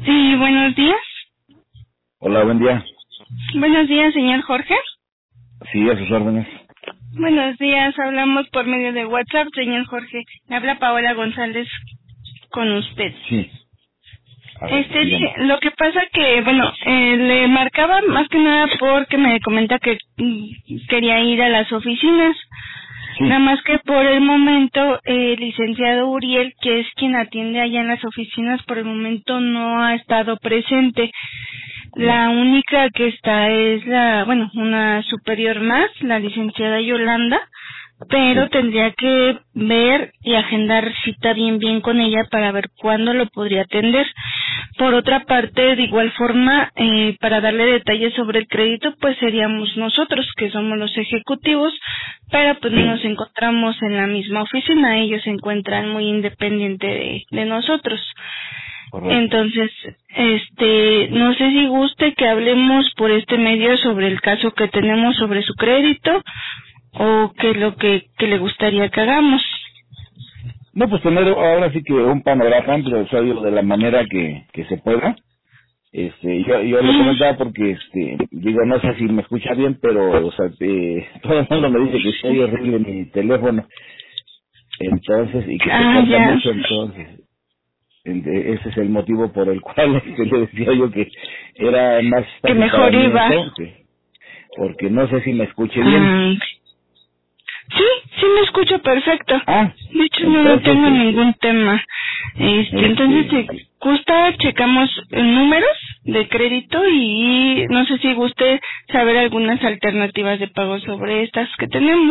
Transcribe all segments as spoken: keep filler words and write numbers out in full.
Sí, buenos días. Hola, buen día. Buenos días, señor Jorge. Sí, a sus órdenes. Buenos días, hablamos por medio de WhatsApp, señor Jorge. Me habla Paola González con usted. Sí. A ver, Este, dígame. lo que pasa que, bueno, eh, le marcaba más que nada porque me comenta que mm, quería ir a las oficinas. Sí. Nada más que por el momento, eh, el licenciado Uriel, que es quien atiende allá en las oficinas, por el momento no ha estado presente. La única que está es la, bueno, una superior más, la licenciada Yolanda, pero Sí. tendría que ver y agendar cita bien bien con ella para ver cuándo lo podría atender. Por otra parte, de igual forma, eh, para darle detalles sobre el crédito, pues seríamos nosotros, que somos los ejecutivos, pero pues no nos encontramos en la misma oficina, ellos se encuentran muy independiente de, de nosotros. Correcto. Entonces, este, no sé si guste que hablemos por este medio sobre el caso que tenemos sobre su crédito o qué es lo que, que le gustaría que hagamos. No, pues tener ahora sí que un panorama amplio, o sea, digo, de la manera que, que se pueda. Este, yo, yo le comentaba porque, este, digo, no sé si me escucha bien, pero, o sea, eh, todo el mundo me dice que soy horrible mi teléfono, entonces, y que se Ah, corta ya. mucho, entonces, ente- ese es el motivo por el cual este, le decía yo que era más Que fácil para mejor mí iba. eso, que- porque no sé si me escuche bien. Ah, sí, sí me escucho perfecto. Ah, De hecho, yo no entonces, tengo este, ningún tema. Este, entonces, este, si gusta, checamos eh, números de crédito y no sé si guste saber algunas alternativas de pago sobre estas que tenemos.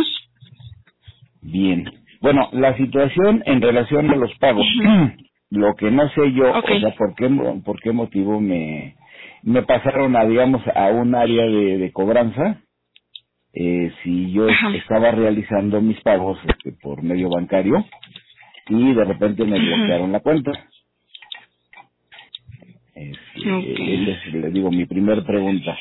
bien. Bueno, la situación en relación a los pagos, lo que no sé yo, Ok. o sea, por qué, mo- por qué motivo me, me pasaron a, digamos, a un área de, de cobranza, eh, si yo es- Ajá. estaba realizando mis pagos este, por medio bancario y de repente me Ujú. bloquearon la cuenta. Este, esa Ok. es, le digo, mi primer pregunta.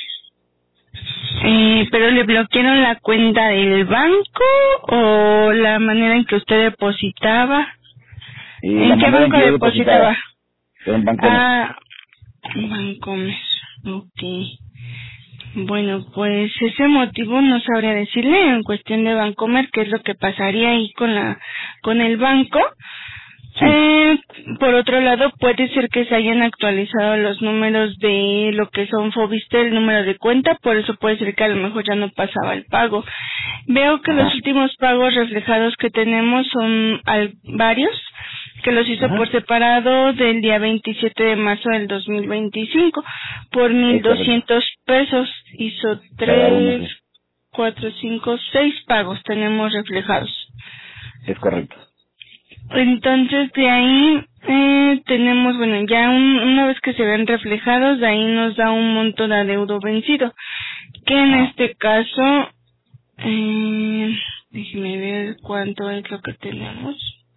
Eh, pero le bloquearon la cuenta del banco o la manera en que usted depositaba. Y la ¿En qué manera en banco que yo depositaba? depositaba en Bancomer. Ah, Bancomer. Ok. Bueno, pues ese motivo no sabría decirle en cuestión de Bancomer qué es lo que pasaría ahí con la con el banco. Sí. Eh, por otro lado, puede ser que se hayan actualizado los números de lo que son Fobiste, el número de cuenta, por eso puede ser que a lo mejor ya no pasaba el pago. Veo que los Ajá. últimos pagos reflejados que tenemos son al- varios, que los hizo por Ajá. separado del día veintisiete de marzo del dos mil veinticinco por mil Es correcto. doscientos pesos. Hizo Cada uno, tres, sí. cuatro, cinco, seis pagos tenemos reflejados. Es correcto. Entonces de ahí eh, tenemos, bueno, ya un- una vez que se ven reflejados, de ahí nos da un monto de adeudo vencido, que en Ah, este caso, eh, déjeme ver cuánto es lo que tenemos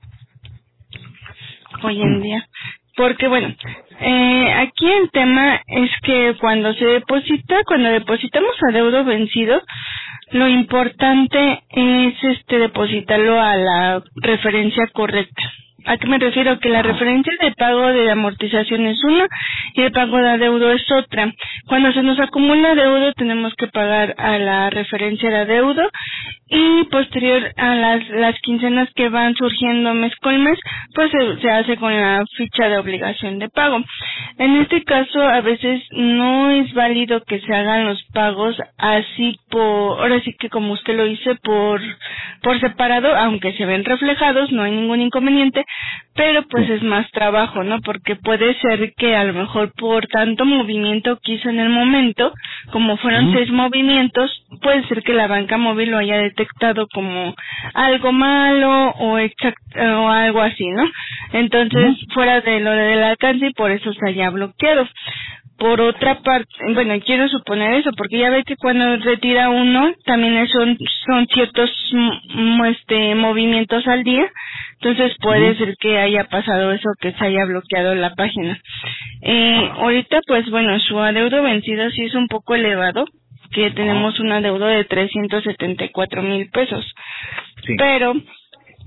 hoy en día. Porque bueno, eh, aquí el tema es que cuando se deposita, cuando depositamos adeudo vencido, lo importante es este depositarlo a la referencia correcta. ¿A qué me refiero? Que la ajá. referencia de pago de amortización es una y el pago de adeudo es otra. Cuando se nos acumula adeudo tenemos que pagar a la referencia de adeudo y posterior a las, las quincenas que van surgiendo mes con mes, pues se, se hace con la ficha de obligación de pago. En este caso a veces no es válido que se hagan los pagos así por, ahora sí que como usted lo hizo por, por separado, aunque se ven reflejados, no hay ningún inconveniente, pero pues Sí. es más trabajo, ¿no? Porque puede ser que a lo mejor por tanto movimiento que hizo en el momento, como fueron Ujú. seis movimientos, puede ser que la banca móvil lo haya detectado como algo malo o, exact- o algo así, ¿no? Entonces, Ujú. fuera de lo del alcance y por eso se haya bloqueado. Por otra parte, bueno, quiero suponer eso, porque ya ve que cuando retira uno, también son, son ciertos mm, este, movimientos al día, entonces puede Ujú. ser que haya pasado eso, que se haya bloqueado la página. Eh, Ajá. ahorita, pues bueno, su adeudo vencido sí es un poco elevado, que Ajá. tenemos un adeudo de trescientos setenta y cuatro mil pesos, Sí. pero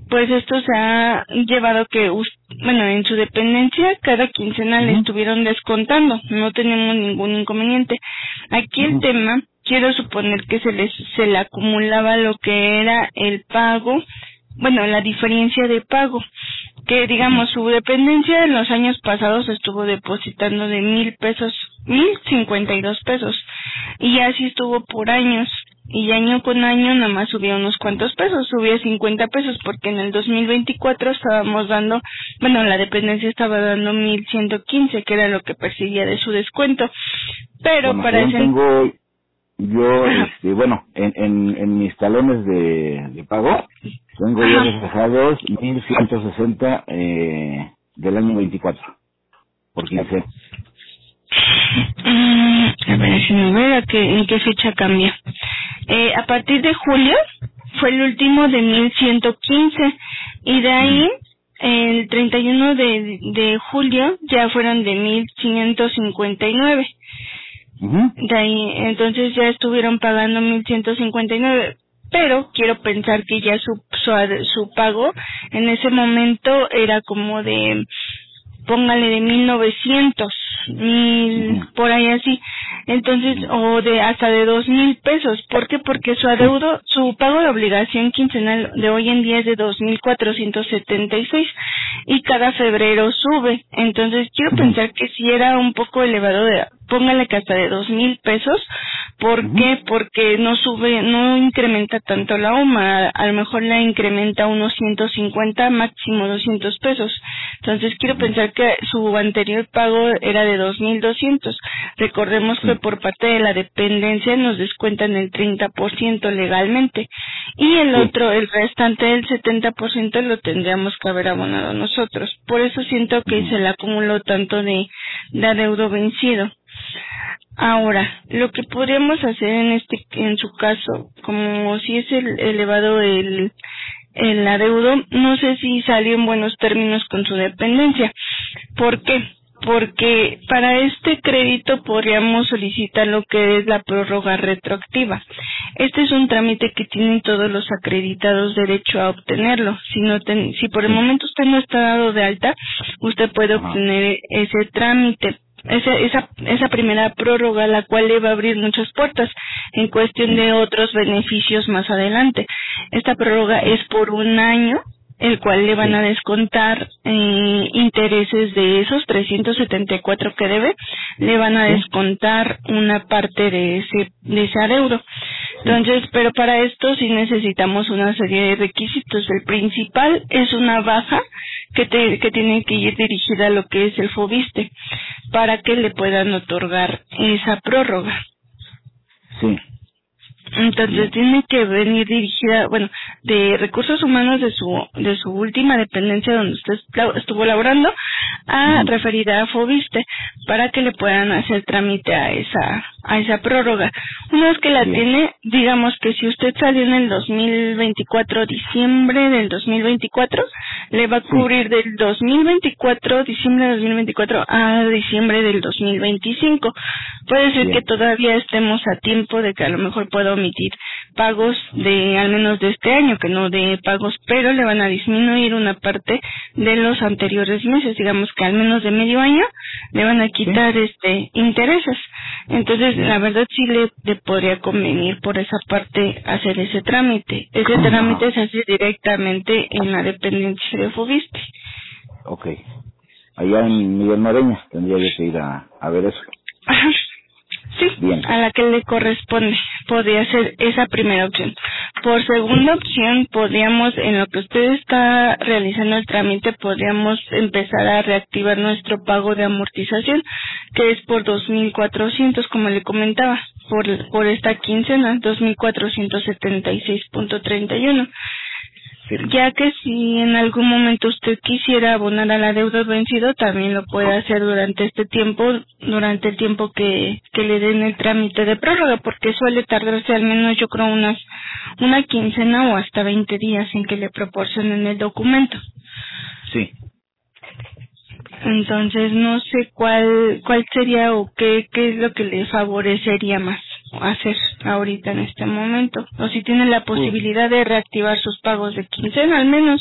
pues esto se ha llevado que, bueno, en su dependencia cada quincena le uh-huh. estuvieron descontando, no tenemos ningún inconveniente. Aquí uh-huh. el tema, quiero suponer que se les se le acumulaba lo que era el pago, bueno, la diferencia de pago, que digamos su dependencia en los años pasados estuvo depositando de mil pesos, mil cincuenta y dos pesos, y así estuvo por años. Y año con año nada más subía unos cuantos pesos, subía cincuenta pesos, porque en el dos mil veinticuatro estábamos dando, bueno, la dependencia estaba dando mil ciento quince, que era lo que percibía de su descuento. Pero bueno, para ese... tengo yo, este, bueno, en, en, en mis talones de, de pago, tengo yo reflejados mil ciento sesenta eh, del año veinticuatro, por quince. Mm, a ver, si me veo que, en qué fecha cambia. Eh, a partir de julio fue el último de mil ciento quince y de ahí el treinta y uno de, de julio ya fueron de mil ciento cincuenta y nueve. Uh-huh. De ahí entonces ya estuvieron pagando mil ciento cincuenta y nueve, pero quiero pensar que ya su, su su pago en ese momento era como de, póngale, de mil novecientos, mil, uh-huh. por ahí así, entonces, o de hasta de dos mil pesos. ¿Por qué? Porque su adeudo, su pago de obligación quincenal de hoy en día es de dos mil cuatrocientos setenta y seis y cada febrero sube. Entonces quiero uh-huh. pensar que si era un poco elevado, de, póngale que hasta de dos mil pesos. ¿Por uh-huh. qué? Porque no sube, no incrementa tanto la U M A, a lo mejor la incrementa unos ciento cincuenta, máximo doscientos pesos. Entonces quiero uh-huh. pensar que su anterior pago era de dos mil doscientos. Recordemos que por parte de la dependencia nos descuentan el treinta por ciento legalmente y el sí. otro, el restante del setenta por ciento lo tendríamos que haber abonado nosotros. Por eso siento que uh-huh. se le acumuló tanto de, de adeudo vencido. Ahora, lo que podríamos hacer en este, en su caso, como si es el, elevado el, el adeudo, no sé si salió en buenos términos con su dependencia. ¿Por qué? Porque para este crédito podríamos solicitar lo que es la prórroga retroactiva. Este es un trámite que tienen todos los acreditados derecho a obtenerlo. Si no ten, si por el momento usted no está dado de alta, usted puede obtener ese trámite. Esa, esa, esa primera prórroga, la cual le va a abrir muchas puertas en cuestión de otros beneficios más adelante. Esta prórroga es por un año, el cual le van a descontar eh, intereses de esos trescientos setenta y cuatro que debe, le van a descontar una parte de ese, de ese adeudo. Entonces, pero para esto sí necesitamos una serie de requisitos. El principal es una baja que, te, que tiene que ir dirigida a lo que es el FOBISTE para que le puedan otorgar esa prórroga. Sí. Entonces tiene que venir dirigida, bueno, de recursos humanos de su de su última dependencia donde usted estuvo laborando, a referida a FOBISTE para que le puedan hacer trámite a esa a esa prórroga. Una vez que la tiene, digamos que si usted salió en el dos mil veinticuatro, diciembre del dos mil veinticuatro, le va a cubrir del dos mil veinticuatro, diciembre de dos mil veinticuatro a diciembre del dos mil veinticinco. Puede ser que todavía estemos a tiempo de que a lo mejor pueda omitir pagos de al menos de este año, que no de pagos, pero le van a disminuir una parte de los anteriores meses, digamos que al menos de medio año le van a quitar ¿Sí? este intereses. Entonces, la verdad sí le, le podría convenir por esa parte hacer ese trámite. Ese Ajá. trámite se hace directamente en la dependencia de FOBISTE. Ok. Allá en Miguel Noreña tendría yo que ir a, a ver eso. Ajá. Sí, Bien. a la que le corresponde. Podría ser esa primera opción. Por segunda opción, podríamos, en lo que usted está realizando el trámite, podríamos empezar a reactivar nuestro pago de amortización, que es por dos mil cuatrocientos, como le comentaba, por, por esta quincena, dos mil cuatrocientos setenta y seis punto treinta y uno. Ya que si en algún momento usted quisiera abonar al adeudo vencido, también lo puede hacer durante este tiempo, durante el tiempo que, que le den el trámite de prórroga, porque suele tardarse al menos, yo creo, unas una quincena o hasta veinte días en que le proporcionen el documento. Sí. Entonces no sé cuál cuál sería o qué qué es lo que le favorecería más hacer. ahorita en este momento, o si tiene la posibilidad de reactivar sus pagos de quincena al menos.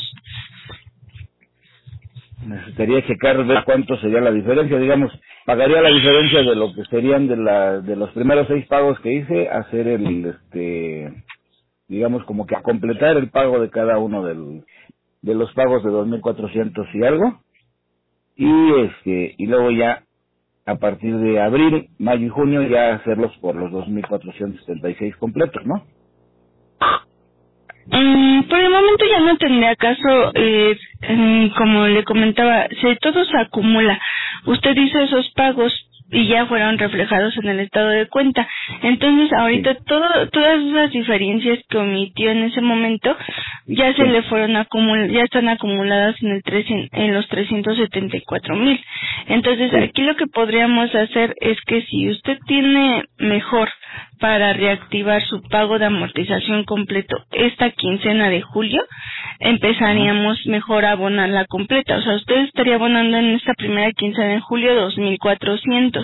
Necesitaría checar ver cuánto sería la diferencia, digamos, pagaría la diferencia de lo que serían de la de los primeros seis pagos que hice, hacer el este digamos como que a completar el pago de cada uno del de los pagos de dos mil cuatrocientos y algo, y este y luego ya a partir de abril, mayo y junio ya hacerlos por los dos mil cuatrocientos setenta y seis completos, ¿no? Mm, por el momento ya no tendría caso, eh, eh, como le comentaba, si todo se acumula, usted hizo esos pagos y ya fueron reflejados en el estado de cuenta. Entonces ahorita sí. todo, todas esas diferencias que omitió en ese momento ya se sí. le fueron acumul ya están acumuladas en el trescientos, en los trescientos setenta y cuatro mil. Entonces sí. aquí lo que podríamos hacer es que si usted tiene mejor para reactivar su pago de amortización completo esta quincena de julio, empezaríamos mejor a abonarla completa. O sea, usted estaría abonando en esta primera quincena de julio dos mil cuatrocientos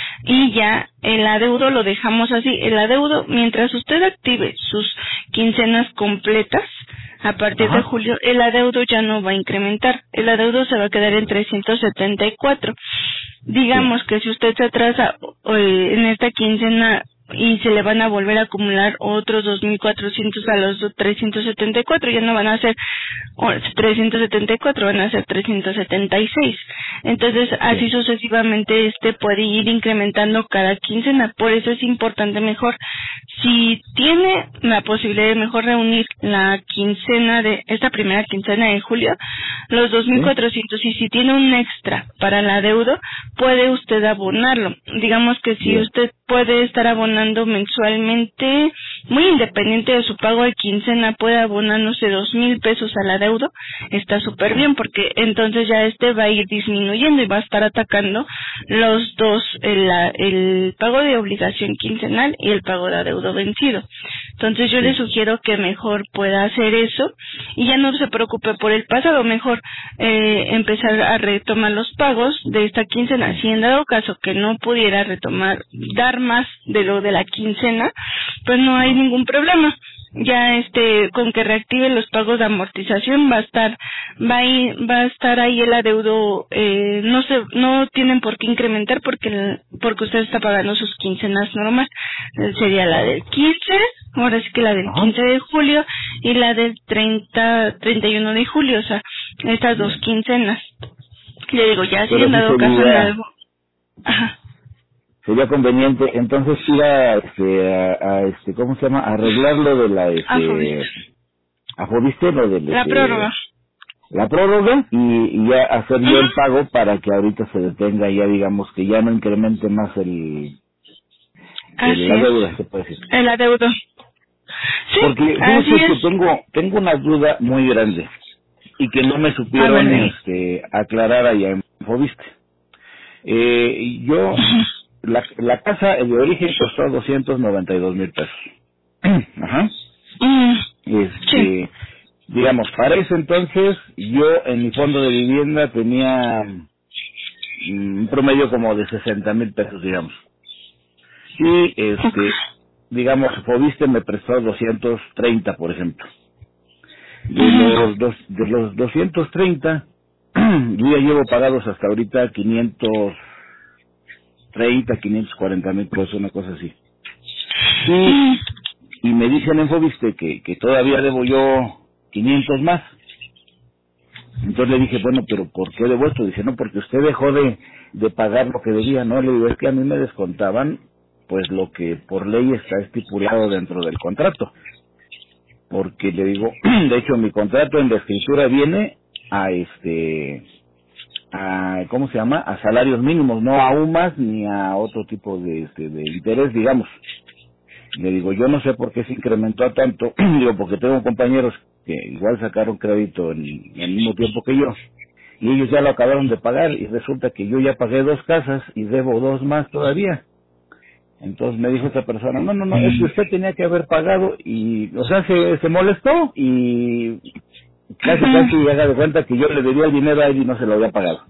y ya el adeudo lo dejamos así. El adeudo, mientras usted active sus quincenas completas, a partir Ajá. de julio, el adeudo ya no va a incrementar. El adeudo se va a quedar en trescientos setenta y cuatro. Digamos sí. que si usted se atrasa eh, en esta quincena y se le van a volver a acumular otros dos mil cuatrocientos a los trescientos setenta y cuatro, ya no van a ser trescientos setenta y cuatro, van a ser trescientos setenta y seis. Entonces, así sucesivamente este puede ir incrementando cada quincena. Por eso es importante mejor, si tiene la posibilidad de mejor reunir la quincena de esta primera quincena de julio, los dos mil cuatrocientos, y si tiene un extra para el adeudo, puede usted abonarlo. Digamos que si usted puede estar abonando mensualmente, muy independiente de su pago de quincena, puede abonar, no sé, dos mil pesos al adeudo, está súper bien, porque entonces ya este va a ir disminuyendo y va a estar atacando los dos, el, el pago de obligación quincenal y el pago de adeudo vencido. Entonces yo sí. le sugiero que mejor pueda hacer eso y ya no se preocupe por el pasado, mejor eh, empezar a retomar los pagos de esta quincena. Si en dado caso que no pudiera retomar, dar más de lo de la quincena, pues no hay ningún problema. Ya este con que reactive los pagos de amortización va a estar va a, ir, va a estar ahí el adeudo, eh, no se no tienen por qué incrementar porque el, porque usted está pagando sus quincenas normal. Sería la del quince, ahora sí que la del quince de julio y la del treinta, treinta y uno de julio, o sea, estas dos quincenas. Le digo, ya si en dado caso en algo. Ajá. Sería conveniente entonces ir a, este, a, a este, ¿cómo se llama? Arreglar lo de la, este, Afobiste, lo de la este, prórroga. La prórroga y, y ya hacer yo el pago para que ahorita se detenga y ya digamos que ya no incremente más el, el la deuda, se puede decir. El adeudo. Sí, porque fíjate que tengo, tengo una duda muy grande y que no me supieron ah, este, aclarar allá en Afobiste. Eh, yo... La, la casa de origen costó doscientos noventa y dos mil pesos. Ajá. Mm, este, sí. Digamos, para eso entonces, yo en mi fondo de vivienda tenía un promedio como de sesenta mil pesos, digamos. Y, este, digamos, Fobiste me prestó doscientos treinta, por ejemplo. De los, dos, de los doscientos treinta, yo ya llevo pagados hasta ahorita quinientos treinta, quinientos cuarenta mil pesos, una cosa así. Y, y me dicen en Fobiste que, que todavía debo yo quinientos más. Entonces le dije, bueno, pero ¿por qué debo esto? Dice, no, porque usted dejó de, de pagar lo que debía. No, le digo, es que a mí me descontaban pues lo que por ley está estipulado dentro del contrato. Porque le digo, de hecho mi contrato en la escritura viene a este... a, ¿cómo se llama? A salarios mínimos, no a UMAS ni a otro tipo de, este, de interés, digamos. Le digo, yo no sé por qué se incrementó a tanto, digo, porque tengo compañeros que igual sacaron crédito en, en el mismo tiempo que yo, y ellos ya lo acabaron de pagar, y resulta que yo ya pagué dos casas y debo dos más todavía. Entonces me dijo esta persona, no, no, no, es que usted tenía que haber pagado, y, o sea, se, se molestó, y casi casi llega de cuenta que yo le debía el dinero a él y no se lo había pagado.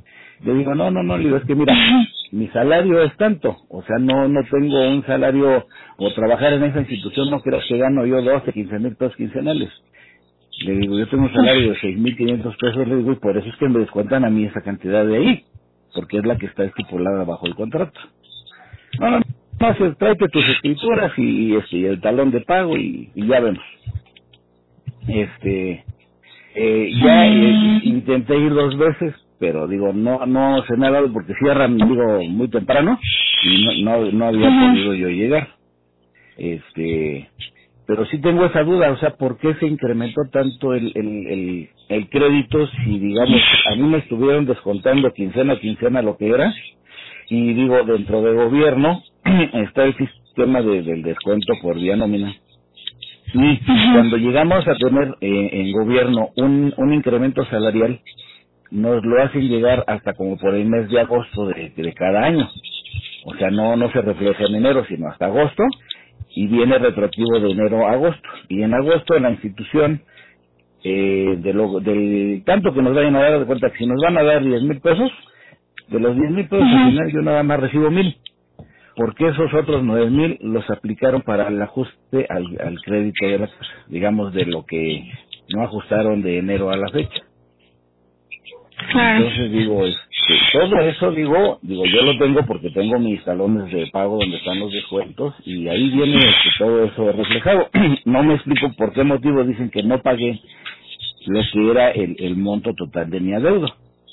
Le digo, no, no, no, le digo, es que mira, mi salario es tanto, o sea, no no tengo un salario, o trabajar en esa institución no creo que gano yo doce, quince mil pesos quincenales. Le digo, yo tengo un salario de seis mil quinientos pesos, le digo, y por eso es que me descuentan a mí esa cantidad de ahí, porque es la que está estipulada bajo el contrato. No, no, no, se tráete tus escrituras y, y, este, y el talón de pago y, y ya vemos. Este, eh, ya eh, intenté ir dos veces, pero digo, no no se me ha dado porque cierran, digo, muy temprano y no no, no había uh-huh. podido yo llegar. Este, pero sí tengo esa duda, o sea, ¿por qué se incrementó tanto el el el, el crédito si, digamos, a mí me estuvieron descontando quincena a quincena lo que era? Y digo, dentro de gobierno está el sistema de, del descuento por vía nómina. Y uh-huh. cuando llegamos a tener eh, en gobierno un, un incremento salarial, nos lo hacen llegar hasta como por el mes de agosto de, de cada año. O sea, no no se refleja en enero, sino hasta agosto, y viene retroactivo de enero a agosto. Y en agosto en la institución, eh, de lo, del tanto que nos vayan a dar, de cuenta que si nos van a dar diez mil pesos, de los diez mil pesos uh-huh. al final yo nada más recibo mil. Porque esos otros nueve mil los aplicaron para el ajuste al, al crédito de la casa, digamos, de lo que no ajustaron de enero a la fecha. Claro. Entonces digo, este, todo eso digo, digo yo lo tengo porque tengo mis talones de pago donde están los descuentos y ahí viene este, todo eso reflejado. No me explico por qué motivo dicen que no pagué lo que era el, el monto total de mi adeudo.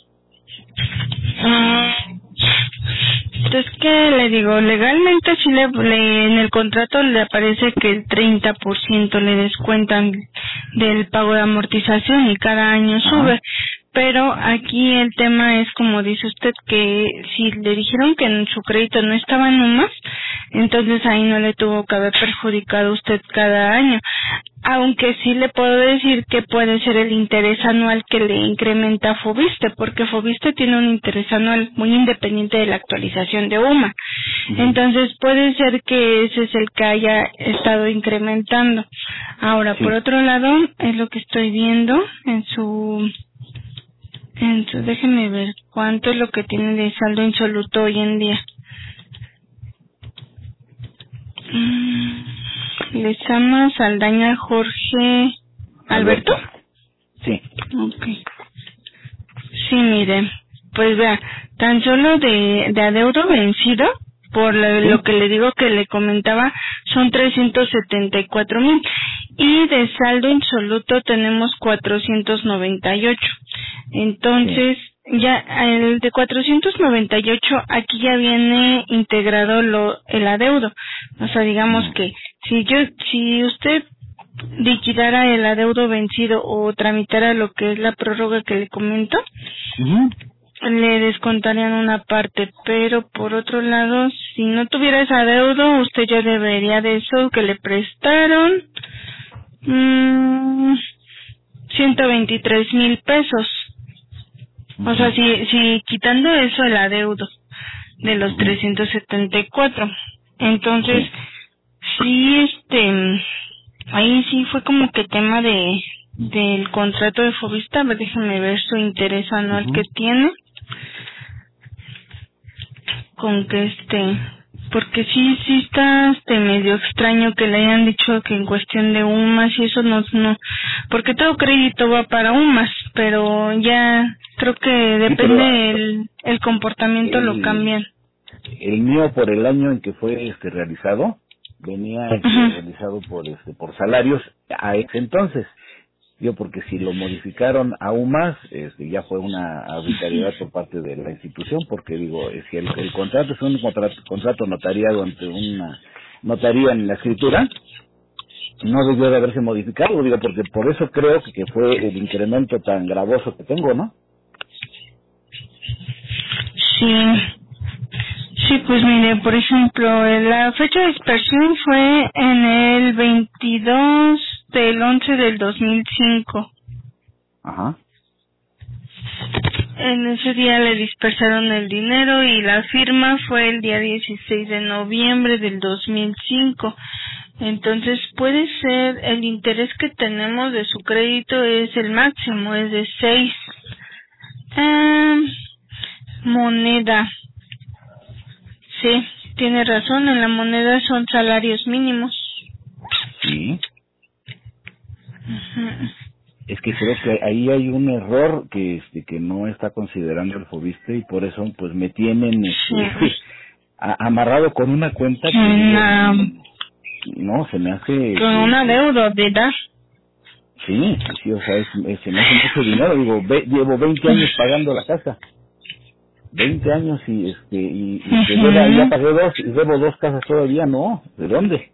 Es que le digo, legalmente sí le, le en el contrato le aparece que el treinta por ciento le descuentan del pago de amortización y cada año sube. Ajá. Pero aquí el tema es, como dice usted, que si le dijeron que en su crédito no estaba en UMAS, entonces ahí no le tuvo que haber perjudicado usted cada año. Aunque sí le puedo decir que puede ser el interés anual que le incrementa Fobiste, porque Fobiste tiene un interés anual muy independiente de la actualización de UMA. Uh-huh. Entonces puede ser que ese es el que haya estado incrementando. Ahora, sí. Por otro lado, es lo que estoy viendo en su... Entonces, déjeme ver cuánto es lo que tiene de saldo insoluto hoy en día. Lezama Saldaña Jorge Alberto. Sí. Okay. Sí, mire, pues vea, tan solo de, de adeudo vencido, por lo, ¿sí? lo que le digo que le comentaba, son trescientos setenta y cuatro mil. Y de saldo insoluto tenemos cuatrocientos noventa y ocho. Entonces, sí. ya el de cuatrocientos noventa y ocho, aquí ya viene integrado lo el adeudo. O sea, digamos sí. que si yo, si usted liquidara el adeudo vencido o tramitara lo que es la prórroga que le comento, uh-huh. le descontarían una parte, pero por otro lado, si no tuviera ese adeudo, usted ya debería de eso que le prestaron mmm, ciento veintitrés mil pesos. O sea, si, si quitando eso el adeudo de los trescientos setenta y cuatro, entonces sí, este, ahí sí fue como que tema de del contrato de Fobista. A ver, déjame ver su interés anual uh-huh. que tiene, con que este, porque sí, sí está este medio extraño que le hayan dicho que en cuestión de UMAS y eso no, no, porque todo crédito va para UMAS, pero ya creo que depende sí, el, el comportamiento el, lo cambian. El mío por el año en que fue este realizado, venía este, uh-huh. realizado por este por salarios a ese entonces. Yo porque si lo modificaron aún más, este, ya fue una arbitrariedad por parte de la institución, porque digo, si el, el contrato es un contrato, contrato notariado ante una notaría en la escritura, no debió de haberse modificado, digo, porque por eso creo que, que fue el incremento tan gravoso que tengo, ¿no? Sí, sí, pues mire, por ejemplo, la fecha de dispersión fue en el veintidós del once del dos mil cinco. Ajá. En ese día le dispersaron el dinero y la firma fue el día dieciséis de noviembre del dos mil cinco. Entonces puede ser, el interés que tenemos de su crédito es el máximo, es de seis. Eh, moneda. Sí, tiene razón, en la moneda son salarios mínimos. Sí. Uh-huh. Es que creo que ahí hay un error que este que no está considerando el Fobiste y por eso pues me tienen este, Sí. a, amarrado con una cuenta que Una, no se me hace con una deuda, ¿verdad? sí, sí, o sea, es, es- se me hace mucho dinero, digo, ve, llevo veinte años pagando la casa, veinte años y este y, y que deba, ya Uh-huh. pagué dos y debo dos casas todavía, no, ¿de dónde?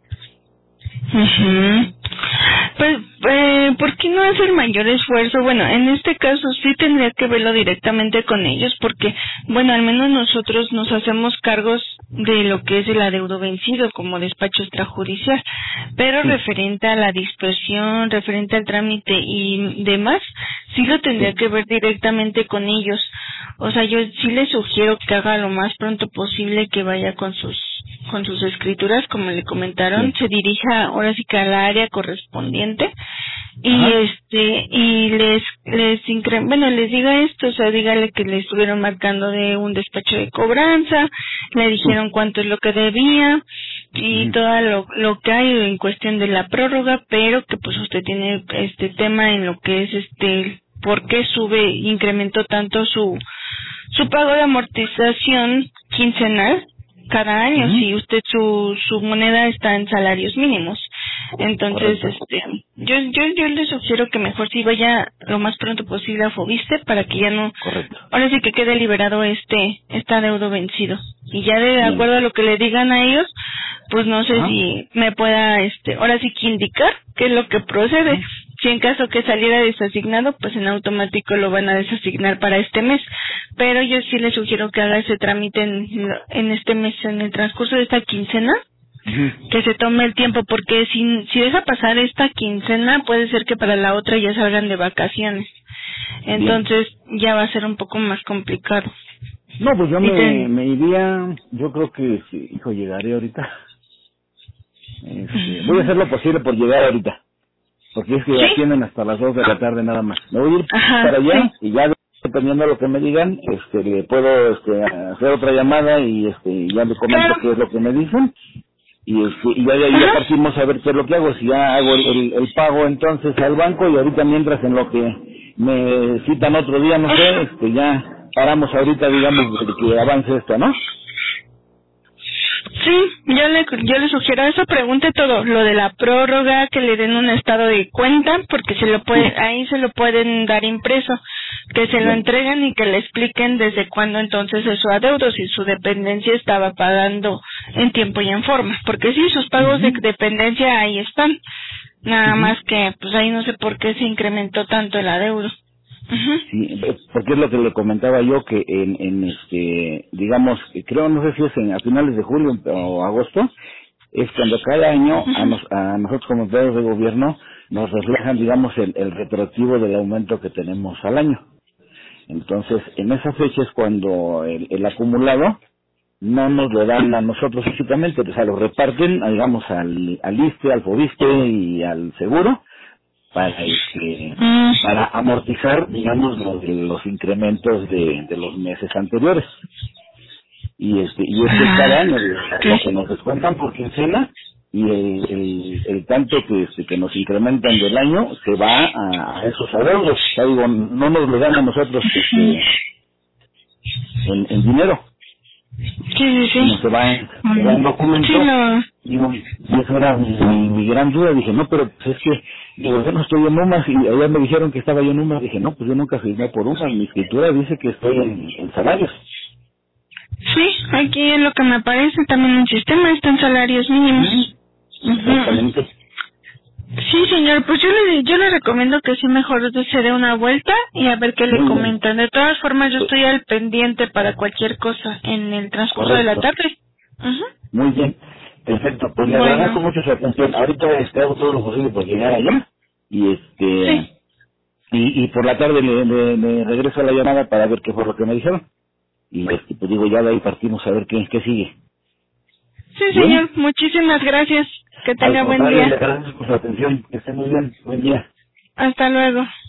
Uh-huh. Pues, eh, ¿por qué no hacer mayor esfuerzo? Bueno, en este caso sí tendría que verlo directamente con ellos porque, bueno, al menos nosotros nos hacemos cargos de lo que es el adeudo vencido como despacho extrajudicial, pero Sí. referente a la dispersión, referente al trámite y demás, sí lo tendría Sí. que ver directamente con ellos. O sea, yo sí les sugiero que haga lo más pronto posible, que vaya con sus con sus escrituras, como le comentaron, Sí. se dirija ahora sí que al área correspondiente y Ajá. este y les les incre- bueno les diga esto, o sea, dígale que le estuvieron marcando de un despacho de cobranza, le dijeron cuánto es lo que debía y Ujú. todo lo, lo que hay en cuestión de la prórroga, pero que pues usted tiene este tema en lo que es este por qué sube, incrementó tanto su su pago de amortización quincenal cada año, Ujú. si usted su su moneda está en salarios mínimos. Entonces, Correcto. este, yo yo yo le sugiero que mejor sí vaya lo más pronto posible a Fobiste para que ya no, Correcto. ahora sí que quede liberado este este adeudo vencido. Y ya de Bien. acuerdo a lo que le digan a ellos, pues no sé Ajá. si me pueda, este, ahora sí que indicar qué es lo que procede. Ujú. Si en caso que saliera desasignado, pues en automático lo van a desasignar para este mes. Pero yo sí le sugiero que haga ese trámite en, en este mes, en el transcurso de esta quincena, Ujú. que se tome el tiempo, porque si, si deja pasar esta quincena, puede ser que para la otra ya salgan de vacaciones. Bien. Entonces ya va a ser un poco más complicado. No, pues yo Y me, ten, me iría, yo creo que, sí, hijo, llegaré ahorita. Este, voy a hacer lo posible por llegar ahorita, porque es que ¿sí? atienden hasta las dos de la tarde nada más. Me voy a ir para Ajá, allá sí. y ya dependiendo de lo que me digan, este, le puedo este, hacer otra llamada y este, ya le comento Claro. qué es lo que me dicen y, este, y ya de ahí ya Ajá. partimos a ver qué es lo que hago. Si ya hago el, el, el pago entonces al banco y ahorita mientras en lo que me citan otro día, no sé, Ajá. este, ya paramos ahorita, digamos, de que avance esto, ¿no? Sí, yo le, yo le sugiero eso, pregunte todo, lo de la prórroga, que le den un estado de cuenta, porque se lo Sí, puede, ahí se lo pueden dar impreso, que se lo bien. entreguen y que le expliquen desde cuándo entonces es su adeudo, si su dependencia estaba pagando en tiempo y en forma, porque sí, sus pagos de Ujú, dependencia ahí están, nada ujú. más que pues ahí no sé por qué se incrementó tanto el adeudo. Ujú. Sí, eh, porque es lo que le comentaba yo que en, en este, digamos, que creo, no sé si es en, a finales de julio o agosto, es cuando cada año a, Ujú. nos- a nosotros como empleados de gobierno nos reflejan, digamos, el, el retroactivo del aumento que tenemos al año. Entonces, en esa fecha es cuando el, el acumulado no nos lo dan a nosotros físicamente, o sea, lo reparten, digamos, al, al ISSSTE, al FOBISTE y al seguro, para este Mm. para amortizar digamos los los incrementos de, de los meses anteriores y este y esto es cada Ah, año lo que ok. nos descuentan por quincena y el, el, el tanto que este, que nos incrementan del año se va a, a esos adeudos. O sea, digo, no nos lo dan a nosotros Ujú. este en, en dinero, Sí, sí, sino sí. se va en, se va en Mm, sí, documento. lo... Digo, y eso era mi, mi, mi gran duda. Dije, no, pero pues es que, digo, yo no estoy en UMAS, y ayer me dijeron que estaba yo en UMAS. Dije, no, pues yo nunca firmé por UMAS, mi escritura dice que estoy en, en salarios. Sí, aquí en lo que me aparece también en el sistema están salarios mínimos. Ujú. Ujú. Exactamente. Sí, señor, pues yo le, yo le recomiendo que sí mejor se dé una vuelta y a ver qué le Muy bien. comentan. De todas formas, yo Pues, estoy al pendiente para cualquier cosa en el transcurso de la correcto. tarde. Ujú. Muy bien. Perfecto. Pues le agradezco Bueno, mucho su atención. Ahorita este, hago todo lo posible por llegar allá. Y sí, este, y, y por la tarde le, le, le regreso la llamada para ver qué fue lo que me dijeron. Y este, pues digo, ya de ahí partimos a ver qué, qué sigue. sí, Bien. señor, muchísimas gracias. Que Al tenga buen contrario, le día. agradezco por su atención. Que esté muy bien. Buen día. Hasta luego.